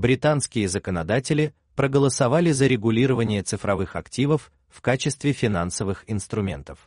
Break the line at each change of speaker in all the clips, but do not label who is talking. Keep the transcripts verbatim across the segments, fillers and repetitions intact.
британские законодатели проголосовали за регулирование цифровых активов в качестве финансовых инструментов.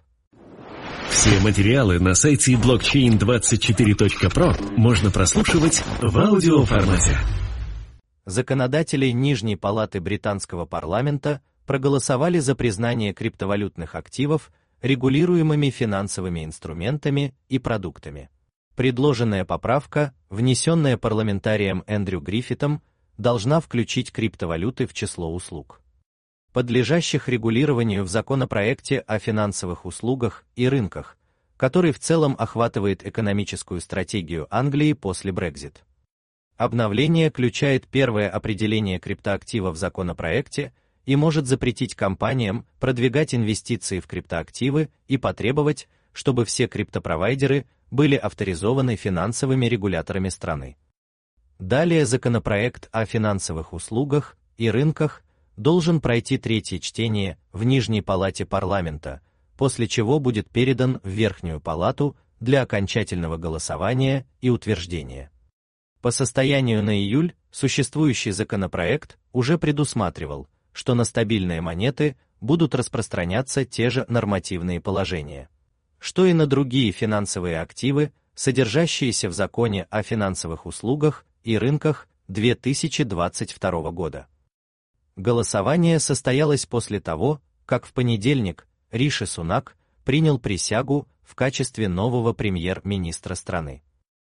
Все материалы на сайте блокчейн двадцать четыре точка про можно прослушивать в аудиоформате.
Законодатели Нижней палаты британского парламента проголосовали за признание криптовалютных активов регулируемыми финансовыми инструментами и продуктами. Предложенная поправка, внесенная парламентарием Эндрю Гриффитом, должна включить криптовалюты в число услуг, подлежащих регулированию в законопроекте о финансовых услугах и рынках, который в целом охватывает экономическую стратегию Англии после Brexit. Обновление включает первое определение криптоактива в законопроекте и может запретить компаниям продвигать инвестиции в криптоактивы и потребовать, чтобы все криптопровайдеры были авторизованы финансовыми регуляторами страны. Далее законопроект о финансовых услугах и рынках должен пройти третье чтение в Нижней палате парламента, после чего будет передан в Верхнюю палату для окончательного голосования и утверждения. По состоянию на июль существующий законопроект уже предусматривал, что на стабильные монеты будут распространяться те же нормативные положения, что и на другие финансовые активы, содержащиеся в Законе о финансовых услугах и рынках две тысячи двадцать второго года. Голосование состоялось после того, как в понедельник Риши Сунак принял присягу в качестве нового премьер-министра страны.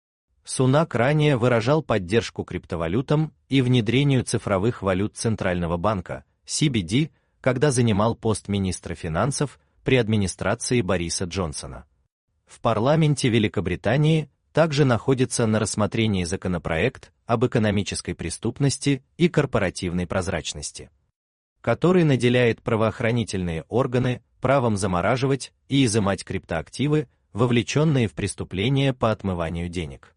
Сунак ранее выражал поддержку криптовалютам и внедрению цифровых валют Центрального банка, си би ди, когда занимал пост министра финансов при администрации Бориса Джонсона. В парламенте Великобритании также находится на рассмотрении законопроект об экономической преступности и корпоративной прозрачности, который наделяет правоохранительные органы правом замораживать и изымать криптоактивы, вовлеченные в преступления по отмыванию денег.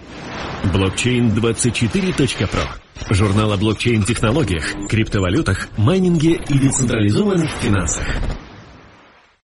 блокчейн двадцать четыре точка про. Журнал о блокчейн-технологиях, криптовалютах, майнинге и децентрализованных финансах.